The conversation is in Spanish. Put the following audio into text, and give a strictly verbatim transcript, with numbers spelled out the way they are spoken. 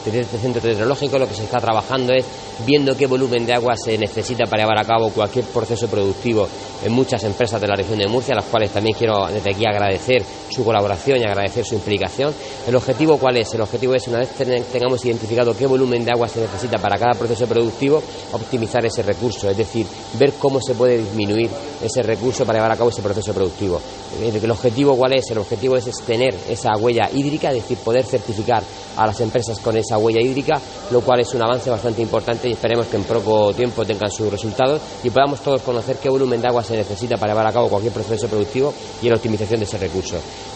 Desde este centro hidrológico lo que se está trabajando es viendo qué volumen de agua se necesita para llevar a cabo cualquier proceso productivo en muchas empresas de la región de Murcia, a las cuales también quiero desde aquí agradecer su colaboración y agradecer su implicación. ¿El objetivo cuál es? El objetivo es, una vez tengamos identificado qué volumen de agua se necesita para cada proceso productivo, optimizar ese recurso, es decir, ver cómo se puede disminuir ese recurso para llevar a cabo ese proceso productivo. ¿El objetivo cuál es? El objetivo es tener esa huella hídrica, es decir, poder certificar a las empresas con esa huella hídrica, lo cual es un avance bastante importante y esperemos que en poco tiempo tengan sus resultados y podamos todos conocer qué volumen de agua se necesita para llevar a cabo cualquier proceso productivo y la optimización de ese recurso.